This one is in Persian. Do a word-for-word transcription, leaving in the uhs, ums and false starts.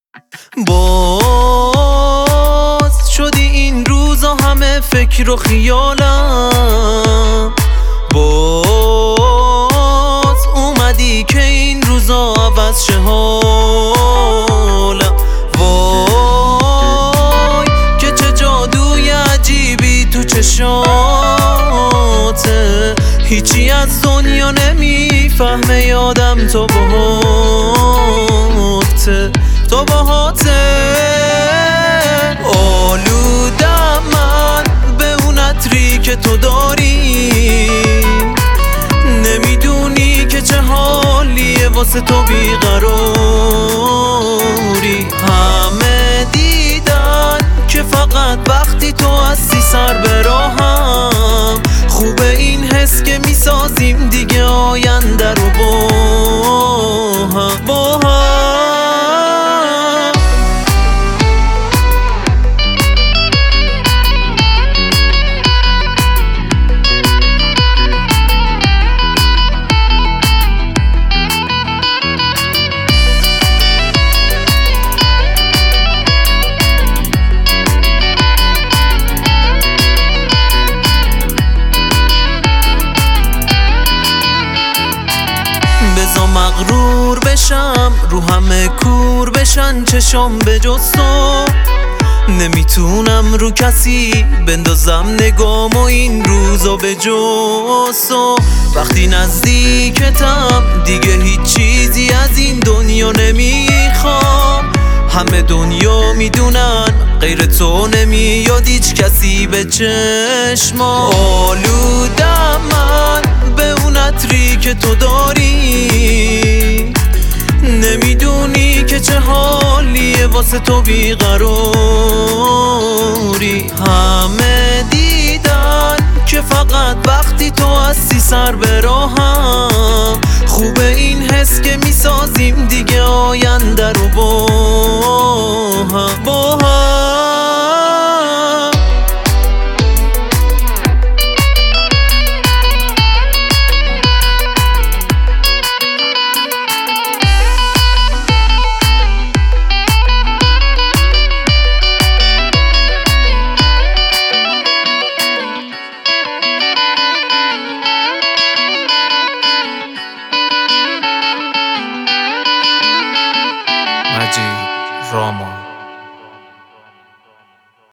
باز شدی این روزا همه فکر و خیالم، باز اومدی که این روزا عوض شه حالم. وای که چه جادوی عجیبی تو چشاته، هیچی از دنیا نمیفهمه یادم تو باهاته تو باهاته. آلودم من به اون عطری که تو داری، نمیدونی که چه حالیه واسه تو بیقراری. همه دیدن که فقط وقتی تو هستی سر به راهم، خوبه این حس که میسازیم دیگه آینده رو با هم با هم. بزا مغرور بشم رو همه کور بشن چشام به جز تو، نمیتونم رو کسی بندازم نگام و این روزا به جز تو. وقتی نزدیکتم دیگه هیچ چیزی از این دنیا نمیخوام، همه دنیا میدونن غیر تو نمیاد هیچ کسی به چشما. آلودم من به اون عطری که تو داری، نمیدونی که چه حالیه واسه تو بیقراری. همه دیدن که فقط وقتی تو هستی سر به راهم، خوبه این حس که